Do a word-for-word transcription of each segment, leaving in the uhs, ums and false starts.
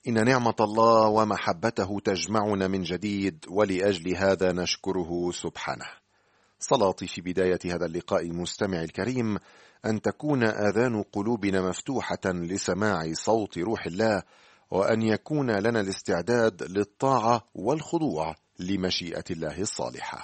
إن نعمة الله ومحبته تجمعنا من جديد، ولأجل هذا نشكره سبحانه. صلاتي في بداية هذا اللقاء المستمع الكريم أن تكون آذان قلوبنا مفتوحة لسماع صوت روح الله، وأن يكون لنا الاستعداد للطاعة والخضوع لمشيئة الله الصالحة.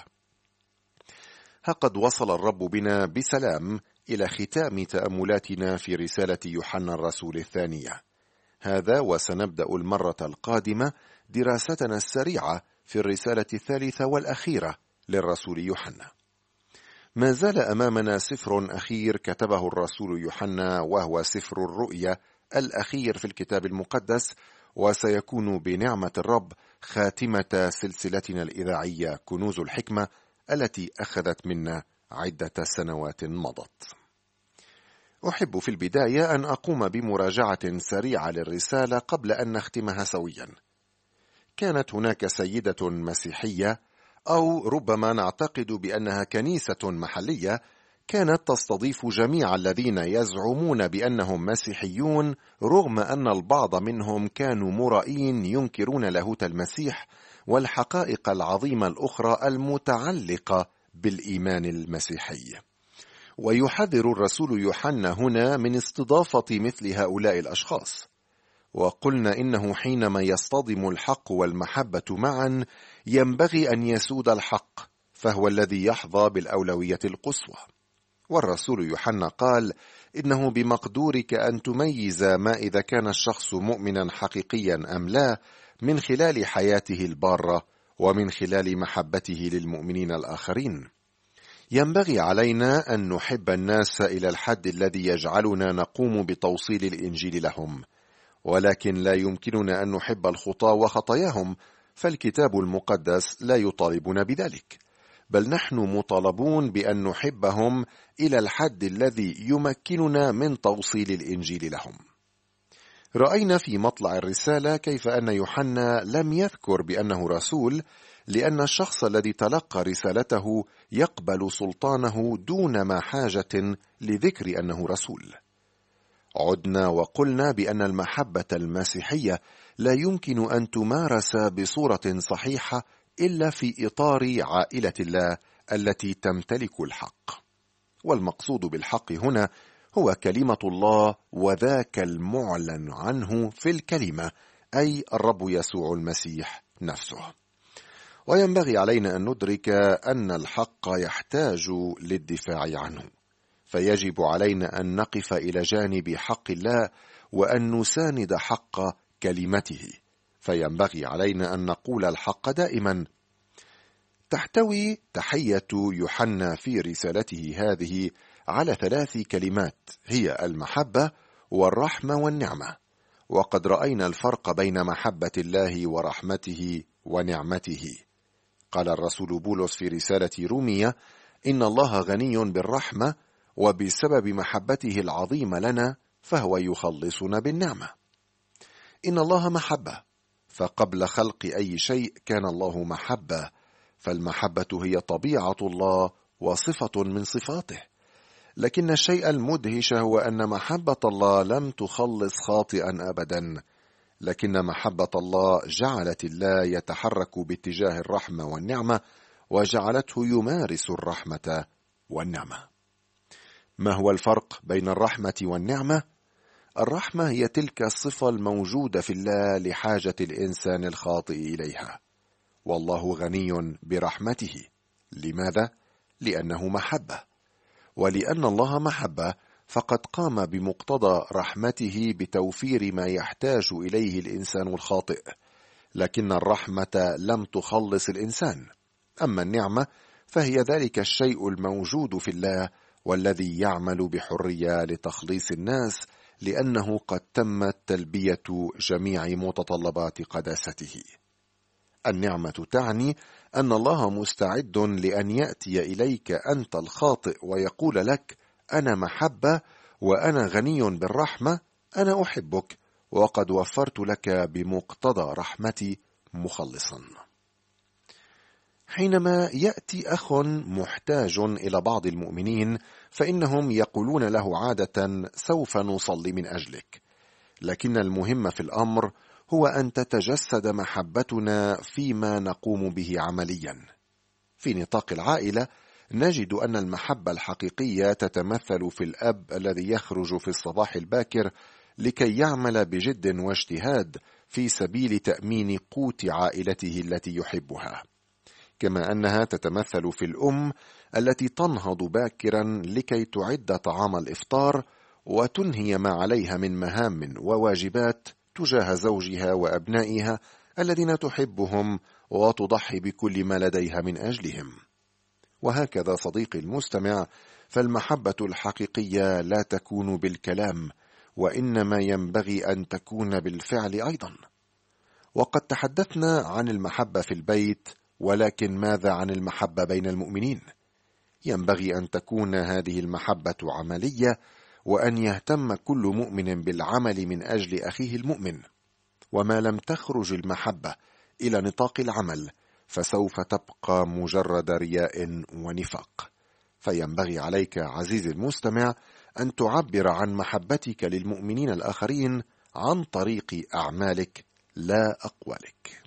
ها قد وصل الرب بنا بسلام إلى ختام تأملاتنا في رسالة يوحنا الرسول الثانية. هذا وسنبدأ المرة القادمة دراستنا السريعة في الرسالة الثالثة والأخيرة للرسول يوحنا. ما زال أمامنا سفر أخير كتبه الرسول يوحنا، وهو سفر الرؤيا الأخير في الكتاب المقدس، وسيكون بنعمة الرب خاتمة سلسلتنا الإذاعية كنوز الحكمة التي أخذت منا عدة سنوات مضت. أحب في البداية أن أقوم بمراجعة سريعة للرسالة قبل أن نختمها سويا. كانت هناك سيدة مسيحية، أو ربما نعتقد بأنها كنيسة محلية، كانت تستضيف جميع الذين يزعمون بأنهم مسيحيون، رغم أن البعض منهم كانوا مرائين ينكرون لاهوت المسيح والحقائق العظيمة الأخرى المتعلقة بالإيمان المسيحي. ويحذر الرسول يوحنا هنا من استضافة مثل هؤلاء الأشخاص. وقلنا إنه حينما يصطدم الحق والمحبة معا ينبغي أن يسود الحق، فهو الذي يحظى بالأولوية القصوى. والرسول يوحنا قال إنه بمقدورك أن تميز ما إذا كان الشخص مؤمنا حقيقيا أم لا من خلال حياته البارة ومن خلال محبته للمؤمنين الآخرين. ينبغي علينا أن نحب الناس إلى الحد الذي يجعلنا نقوم بتوصيل الإنجيل لهم، ولكن لا يمكننا أن نحب الخطاة وخطاياهم، فالكتاب المقدس لا يطالبنا بذلك، بل نحن مطالبون بأن نحبهم إلى الحد الذي يمكننا من توصيل الإنجيل لهم. رأينا في مطلع الرسالة كيف أن يوحنا لم يذكر بأنه رسول، لأن الشخص الذي تلقى رسالته يقبل سلطانه دون ما حاجة لذكر أنه رسول. عدنا وقلنا بأن المحبة المسيحية لا يمكن أن تمارس بصورة صحيحة إلا في إطار عائلة الله التي تمتلك الحق. والمقصود بالحق هنا هو كلمة الله، وذاك المعلن عنه في الكلمة، أي الرب يسوع المسيح نفسه. وينبغي علينا أن ندرك أن الحق يحتاج للدفاع عنه، فيجب علينا أن نقف إلى جانب حق الله وأن نساند حق كلمته. فينبغي علينا أن نقول الحق دائما. تحتوي تحية يوحنا في رسالته هذه على ثلاث كلمات، هي المحبة والرحمة والنعمة. وقد رأينا الفرق بين محبة الله ورحمته ونعمته. قال الرسول بولس في رسالة رومية إن الله غني بالرحمة، وبسبب محبته العظيمة لنا فهو يخلصنا بالنعمة. إن الله محبة، فقبل خلق أي شيء كان الله محبة، فالمحبة هي طبيعة الله وصفة من صفاته. لكن الشيء المدهش هو أن محبة الله لم تخلص خاطئا أبدا، لكن محبة الله جعلت الله يتحرك باتجاه الرحمة والنعمة، وجعلته يمارس الرحمة والنعمة. ما هو الفرق بين الرحمة والنعمة؟ الرحمة هي تلك الصفة الموجودة في الله لحاجة الإنسان الخاطئ إليها، والله غني برحمته. لماذا؟ لأنه محبة، ولأن الله محبة فقد قام بمقتضى رحمته بتوفير ما يحتاج إليه الإنسان الخاطئ، لكن الرحمة لم تخلص الإنسان. أما النعمة فهي ذلك الشيء الموجود في الله والذي يعمل بحرية لتخليص الناس، لأنه قد تمت تلبية جميع متطلبات قداسته. النعمة تعني أن الله مستعد لأن يأتي إليك أنت الخاطئ ويقول لك أنا محبة وأنا غني بالرحمة، أنا أحبك وقد وفرت لك بمقتضى رحمتي مخلصا. حينما يأتي أخ محتاج إلى بعض المؤمنين فإنهم يقولون له عادة سوف نصلي من أجلك، لكن المهم في الأمر هو أن تتجسد محبتنا فيما نقوم به عمليا. في نطاق العائلة نجد أن المحبة الحقيقية تتمثل في الأب الذي يخرج في الصباح الباكر لكي يعمل بجد واجتهاد في سبيل تأمين قوت عائلته التي يحبها، كما أنها تتمثل في الأم التي تنهض باكرا لكي تعد طعام الإفطار وتنهي ما عليها من مهام وواجبات تجاه زوجها وأبنائها الذين تحبهم وتضحي بكل ما لديها من أجلهم. وهكذا صديقي المستمع، فالمحبة الحقيقية لا تكون بالكلام، وإنما ينبغي أن تكون بالفعل أيضا. وقد تحدثنا عن المحبة في البيت، ولكن ماذا عن المحبة بين المؤمنين؟ ينبغي أن تكون هذه المحبة عملية، وأن يهتم كل مؤمن بالعمل من أجل أخيه المؤمن. وما لم تخرج المحبة إلى نطاق العمل فسوف تبقى مجرد رياء ونفاق. فينبغي عليك عزيزي المستمع أن تعبر عن محبتك للمؤمنين الآخرين عن طريق أعمالك لا أقوالك.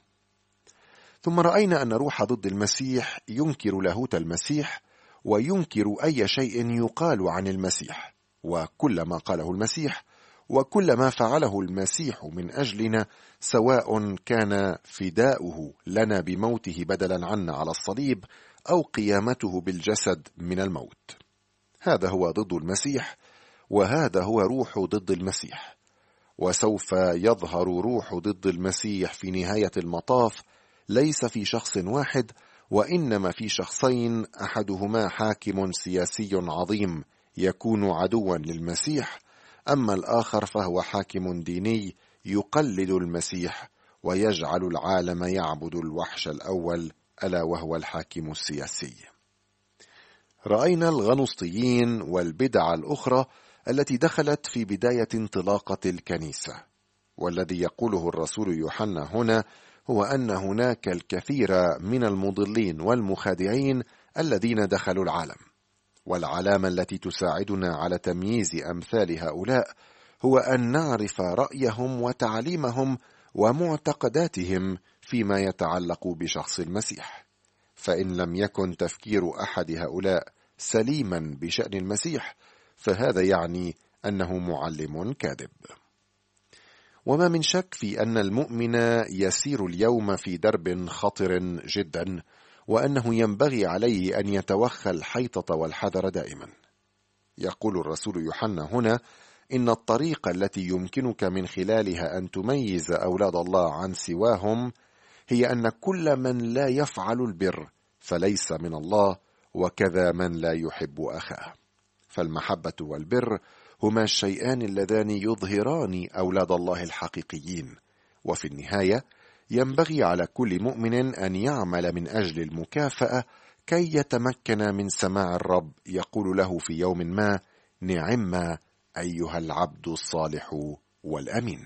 ثم رأينا أن روح ضد المسيح ينكر لاهوت المسيح، وينكر أي شيء يقال عن المسيح، وكل ما قاله المسيح وكل ما فعله المسيح من أجلنا، سواء كان فداؤه لنا بموته بدلا عنا على الصليب أو قيامته بالجسد من الموت. هذا هو ضد المسيح، وهذا هو روح ضد المسيح. وسوف يظهر روح ضد المسيح في نهاية المطاف ليس في شخص واحد، وإنما في شخصين، أحدهما حاكم سياسي عظيم يكون عدوا للمسيح، أما الآخر فهو حاكم ديني يقلد المسيح ويجعل العالم يعبد الوحش الأول، ألا وهو الحاكم السياسي. رأينا الغنوصيين والبدع الأخرى التي دخلت في بداية انطلاقة الكنيسة، والذي يقوله الرسول يوحنا هنا هو أن هناك الكثير من المضلين والمخادعين الذين دخلوا العالم. والعلامة التي تساعدنا على تمييز أمثال هؤلاء هو أن نعرف رأيهم وتعليمهم ومعتقداتهم فيما يتعلق بشخص المسيح. فإن لم يكن تفكير أحد هؤلاء سليما بشأن المسيح، فهذا يعني أنه معلم كاذب. وما من شك في أن المؤمن يسير اليوم في درب خطر جدا، وأنه ينبغي عليه أن يتوخى الحيطة والحذر دائما. يقول الرسول يوحنا هنا إن الطريقة التي يمكنك من خلالها أن تميز أولاد الله عن سواهم هي أن كل من لا يفعل البر فليس من الله، وكذا من لا يحب أخاه. فالمحبة والبر هما الشيئان اللذان يظهران أولاد الله الحقيقيين. وفي النهاية ينبغي على كل مؤمن أن يعمل من أجل المكافأة كي يتمكن من سماع الرب يقول له في يوم ما: نعم أيها العبد الصالح والأمين.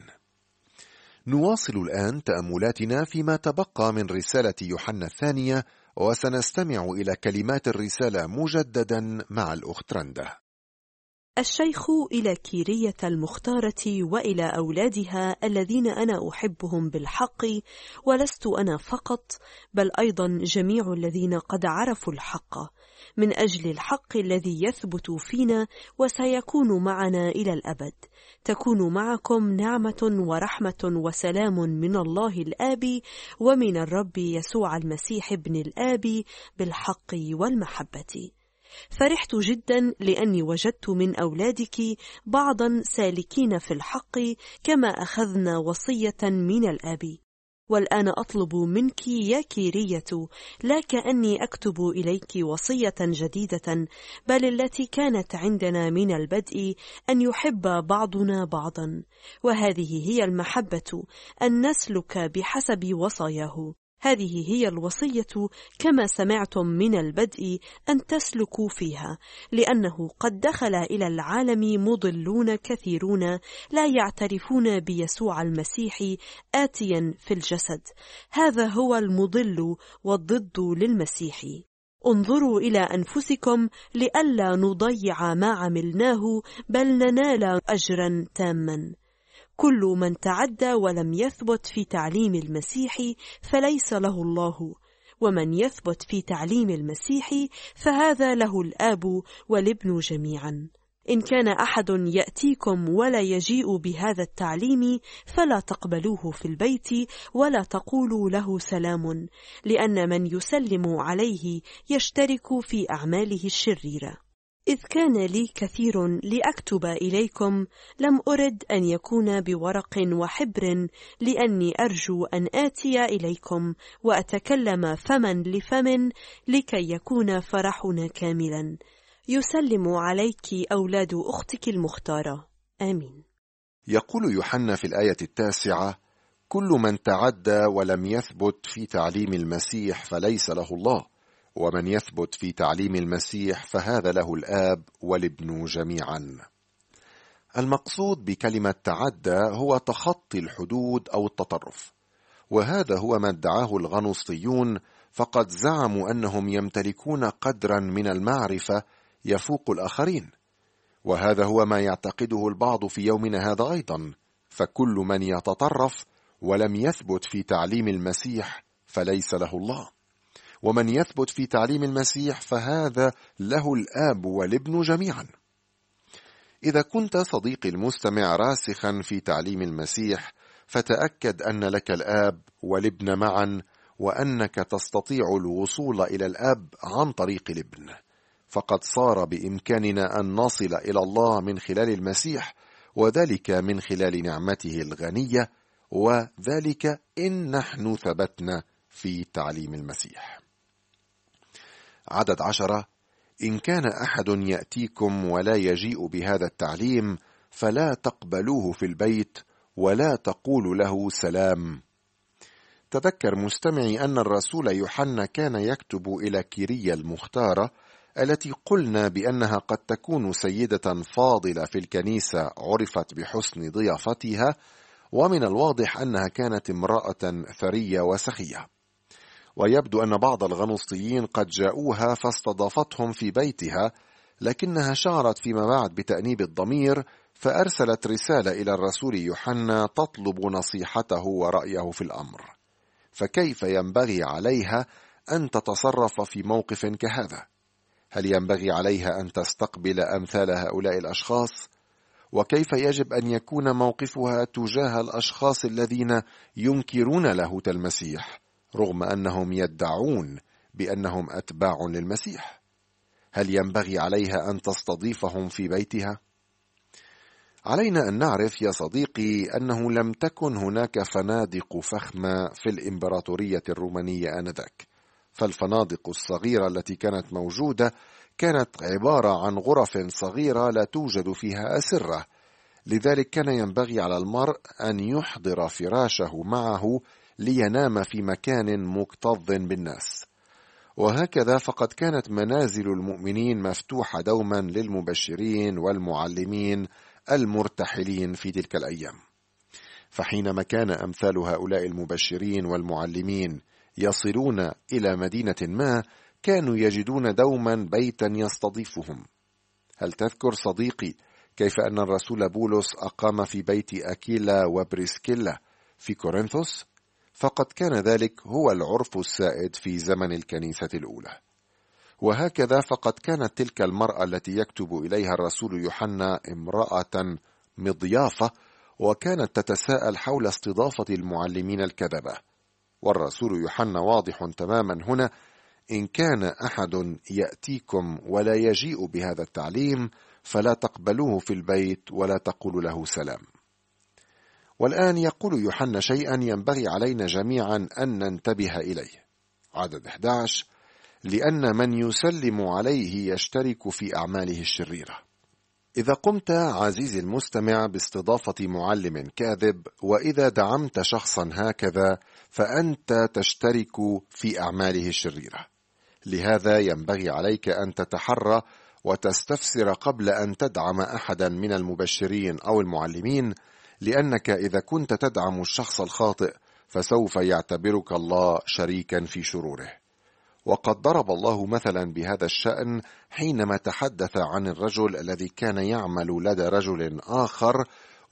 نواصل الآن تأملاتنا فيما تبقى من رسالة يوحنا الثانية، وسنستمع إلى كلمات الرسالة مجددا مع الأخت رندا. الشيخ إلى كيرية المختارة وإلى أولادها الذين أنا أحبهم بالحق، ولست أنا فقط بل أيضا جميع الذين قد عرفوا الحق، من أجل الحق الذي يثبت فينا وسيكون معنا إلى الأبد. تكون معكم نعمة ورحمة وسلام من الله الآب ومن الرب يسوع المسيح ابن الآب بالحق والمحبة. فرحت جدا لأني وجدت من أولادك بعضا سالكين في الحق كما أخذنا وصية من الآب. والآن أطلب منك يا كيرية لا كأني أكتب إليك وصية جديدة، بل التي كانت عندنا من البدء، أن يحب بعضنا بعضا، وهذه هي المحبة، أن نسلك بحسب وصاياه. هذه هي الوصية كما سمعتم من البدء أن تسلكوا فيها، لأنه قد دخل إلى العالم مضلون كثيرون لا يعترفون بيسوع المسيح آتيا في الجسد. هذا هو المضل والضد للمسيح. انظروا إلى أنفسكم لئلا نضيع ما عملناه بل ننال أجرا تاما. كل من تعدى ولم يثبت في تعليم المسيح فليس له الله، ومن يثبت في تعليم المسيح فهذا له الآب والابن جميعا. إن كان أحد يأتيكم ولا يجيء بهذا التعليم فلا تقبلوه في البيت ولا تقولوا له سلام، لأن من يسلم عليه يشترك في أعماله الشريرة. إذ كان لي كثير لأكتب إليكم لم أرد أن يكون بورق وحبر، لأني أرجو أن آتي إليكم وأتكلم فمن لفم لكي يكون فرحنا كاملا. يسلم عليك أولاد أختك المختارة. آمين. يقول يوحنا في الآية التاسعة: كل من تعدى ولم يثبت في تعليم المسيح فليس له الله، ومن يثبت في تعليم المسيح فهذا له الآب والابن جميعا. المقصود بكلمة تعدى هو تخطي الحدود أو التطرف، وهذا هو ما ادعاه الغنوصيون، فقد زعموا أنهم يمتلكون قدرا من المعرفة يفوق الآخرين، وهذا هو ما يعتقده البعض في يومنا هذا أيضا. فكل من يتطرف ولم يثبت في تعليم المسيح فليس له الله، ومن يثبت في تعليم المسيح فهذا له الآب والابن جميعا. إذا كنت صديقي المستمع راسخا في تعليم المسيح، فتأكد أن لك الآب والابن معا، وأنك تستطيع الوصول إلى الآب عن طريق الابن، فقد صار بإمكاننا أن نصل إلى الله من خلال المسيح، وذلك من خلال نعمته الغنية، وذلك إن نحن ثبتنا في تعليم المسيح. عدد عشرة: إن كان أحد يأتيكم ولا يجيء بهذا التعليم فلا تقبلوه في البيت ولا تقولوا له سلام. تذكر مستمعي أن الرسول يوحنا كان يكتب إلى كيرية المختارة، التي قلنا بأنها قد تكون سيدة فاضلة في الكنيسة عرفت بحسن ضيافتها، ومن الواضح أنها كانت امرأة ثرية وسخية. ويبدو أن بعض الغنوصيين قد جاءوها فاستضافتهم في بيتها، لكنها شعرت فيما بعد بتأنيب الضمير، فأرسلت رسالة إلى الرسول يوحنا تطلب نصيحته ورأيه في الأمر. فكيف ينبغي عليها أن تتصرف في موقف كهذا؟ هل ينبغي عليها أن تستقبل أمثال هؤلاء الأشخاص؟ وكيف يجب أن يكون موقفها تجاه الأشخاص الذين ينكرون لاهوت المسيح رغم أنهم يدعون بأنهم أتباع للمسيح؟ هل ينبغي عليها أن تستضيفهم في بيتها؟ علينا أن نعرف يا صديقي أنه لم تكن هناك فنادق فخمة في الإمبراطورية الرومانية آنذاك، فالفنادق الصغيرة التي كانت موجودة كانت عبارة عن غرف صغيرة لا توجد فيها أسرة، لذلك كان ينبغي على المرء أن يحضر فراشه معه لينام في مكان مكتظ بالناس. وهكذا فقد كانت منازل المؤمنين مفتوحة دوما للمبشرين والمعلمين المرتحلين في تلك الأيام. فحينما كان أمثال هؤلاء المبشرين والمعلمين يصلون إلى مدينة ما، كانوا يجدون دوما بيتا يستضيفهم. هل تذكر صديقي كيف أن الرسول بولس أقام في بيت أكيلا وبريسكيلا في كورنثوس؟ فقد كان ذلك هو العرف السائد في زمن الكنيسة الأولى. وهكذا فقد كانت تلك المرأة التي يكتب إليها الرسول يوحنا امرأة مضيافة، وكانت تتساءل حول استضافة المعلمين الكذبة. والرسول يوحنا واضح تماما هنا: إن كان أحد يأتيكم ولا يجيء بهذا التعليم فلا تقبلوه في البيت ولا تقولوا له سلام. والآن يقول يوحنا شيئا ينبغي علينا جميعا أن ننتبه إليه. عدد أحد عشر: لأن من يسلم عليه يشترك في أعماله الشريرة. إذا قمت عزيزي المستمع باستضافة معلم كاذب، وإذا دعمت شخصا هكذا، فأنت تشترك في أعماله الشريرة. لهذا ينبغي عليك أن تتحرى وتستفسر قبل أن تدعم أحدا من المبشرين أو المعلمين، لأنك إذا كنت تدعم الشخص الخاطئ فسوف يعتبرك الله شريكا في شروره. وقد ضرب الله مثلا بهذا الشأن حينما تحدث عن الرجل الذي كان يعمل لدى رجل آخر،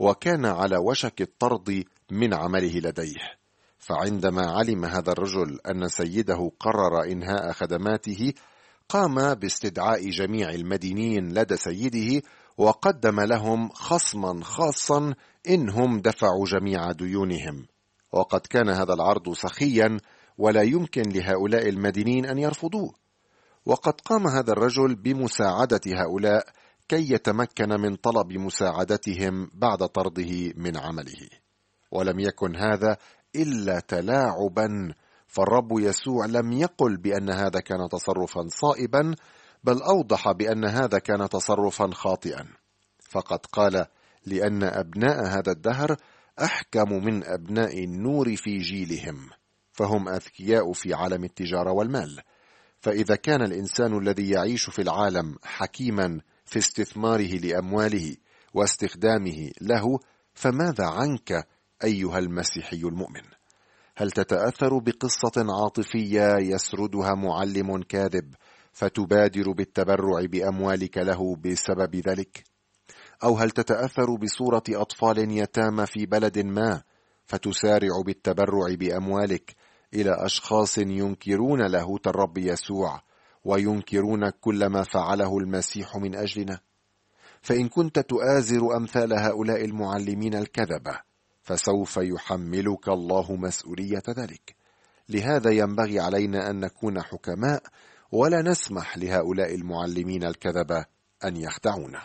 وكان على وشك الطرد من عمله لديه. فعندما علم هذا الرجل أن سيده قرر إنهاء خدماته، قام باستدعاء جميع المدينين لدى سيده، وقدم لهم خصما خاصا إنهم دفعوا جميع ديونهم. وقد كان هذا العرض سخيا ولا يمكن لهؤلاء المدينين أن يرفضوه. وقد قام هذا الرجل بمساعدة هؤلاء كي يتمكن من طلب مساعدتهم بعد طرده من عمله. ولم يكن هذا إلا تلاعبا، فالرب يسوع لم يقل بأن هذا كان تصرفا صائبا، بل أوضح بأن هذا كان تصرفا خاطئا. فقد قال: لأن أبناء هذا الدهر أحكم من أبناء النور في جيلهم، فهم أذكياء في عالم التجارة والمال. فإذا كان الإنسان الذي يعيش في العالم حكيما في استثماره لأمواله واستخدامه له، فماذا عنك أيها المسيحي المؤمن؟ هل تتأثر بقصة عاطفية يسردها معلم كاذب فتبادر بالتبرع بأموالك له بسبب ذلك؟ أو هل تتأثر بصورة أطفال يتامى في بلد ما فتسارع بالتبرع بأموالك إلى أشخاص ينكرون لاهوت الرب يسوع وينكرون كل ما فعله المسيح من أجلنا؟ فإن كنت تؤازر أمثال هؤلاء المعلمين الكذبة، فسوف يحملك الله مسؤولية ذلك. لهذا ينبغي علينا أن نكون حكماء، ولا نسمح لهؤلاء المعلمين الكذبة أن يخدعونا.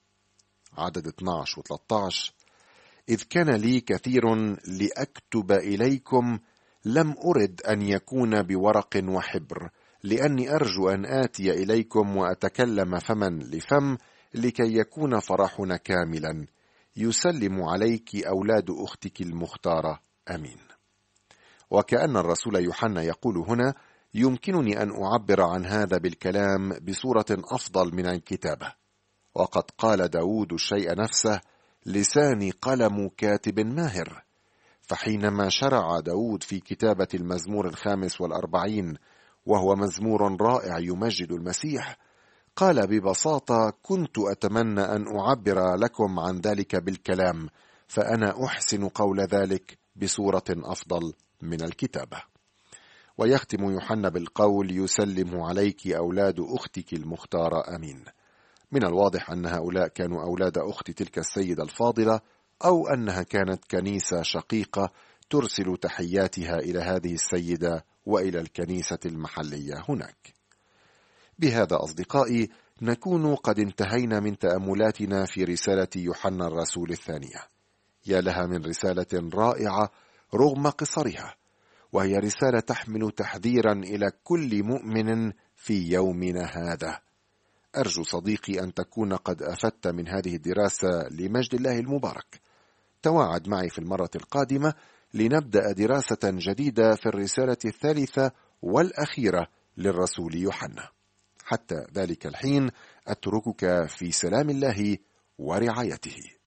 عدد اثني عشر و ثلاثة عشر: إذ كان لي كثير لأكتب إليكم، لم أرد أن يكون بورق وحبر، لأني أرجو أن آتي إليكم وأتكلم فما لفم، لكي يكون فرحنا كاملا. يسلم عليك أولاد أختك المختارة، أمين. وكأن الرسول يوحنا يقول هنا: يمكنني أن أعبر عن هذا بالكلام بصورة أفضل من الكتابة. وقد قال داود الشيء نفسه: لساني قلم كاتب ماهر. فحينما شرع داود في كتابة المزمور الخامس والأربعين، وهو مزمور رائع يمجد المسيح، قال ببساطة: كنت أتمنى أن أعبر لكم عن ذلك بالكلام، فأنا أحسن قول ذلك بصورة أفضل من الكتابة. ويختم يوحنا بالقول: يسلم عليك أولاد أختك المختارة، أمين. من الواضح أن هؤلاء كانوا أولاد أخت تلك السيدة الفاضلة، أو أنها كانت كنيسة شقيقة ترسل تحياتها إلى هذه السيدة وإلى الكنيسة المحلية هناك. بهذا أصدقائي نكون قد انتهينا من تأملاتنا في رسالة يوحنا الرسول الثانية. يا لها من رسالة رائعة رغم قصرها، وهي رسالة تحمل تحذيرا إلى كل مؤمن في يومنا هذا. أرجو صديقي أن تكون قد أفدت من هذه الدراسة لمجد الله المبارك. تواعد معي في المرة القادمة لنبدأ دراسة جديدة في الرسالة الثالثة والأخيرة للرسول يوحنا. حتى ذلك الحين أتركك في سلام الله ورعايته.